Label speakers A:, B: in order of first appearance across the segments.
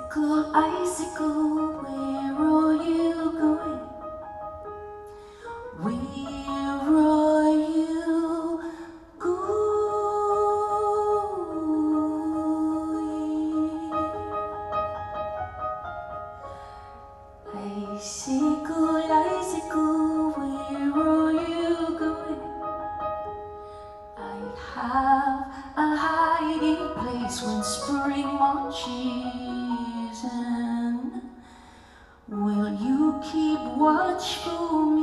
A: icicle, where are you going? Where are you going? Icicle, icicle, where are you going? I have a hiding place when spring marches in. Will you keep watch for me?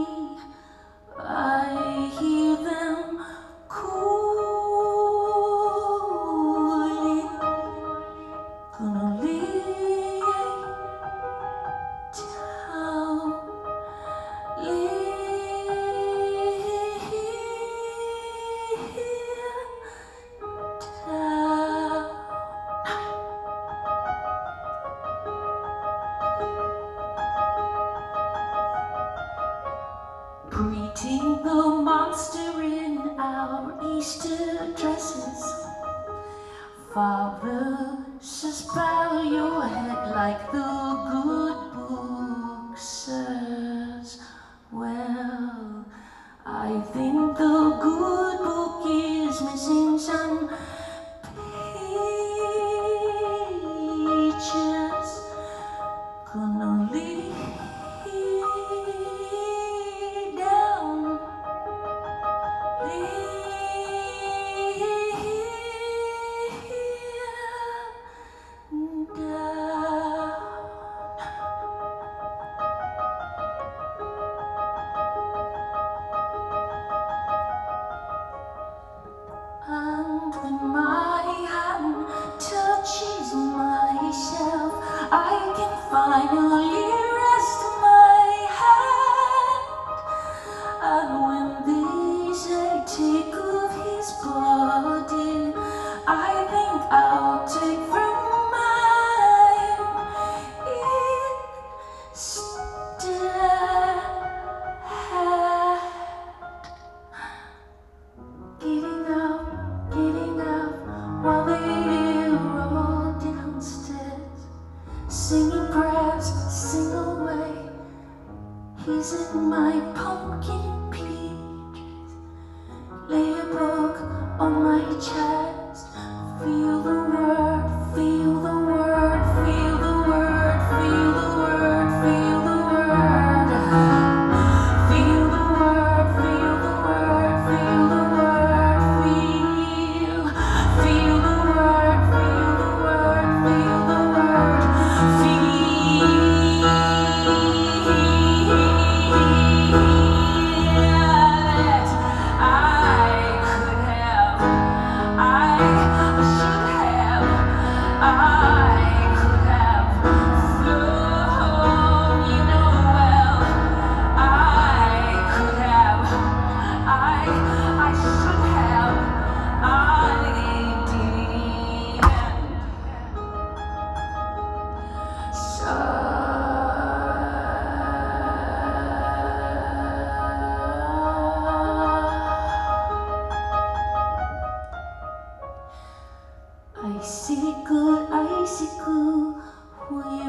A: I hear them calling. Gonna lay down, greeting the monster in our Easter dresses. Father says bow your head like the good book says. Well, I think the good book is missing some pages. Gonna lay down, lay down. And when my hand touches myself, I can finally rest my hand. And when they say take of his body, I think I'll take from mine instead. Getting up while they're all downstairs, singing prayers, sing away. He's in my pumpkin peaches. Lay a book on my chest. Feel the word, feel the word, feel the word, feel the word, feel the word. Feel the word, feel the word, feel the word, feel the word, feel the word, feel the word, feel. Icicle, icicle, where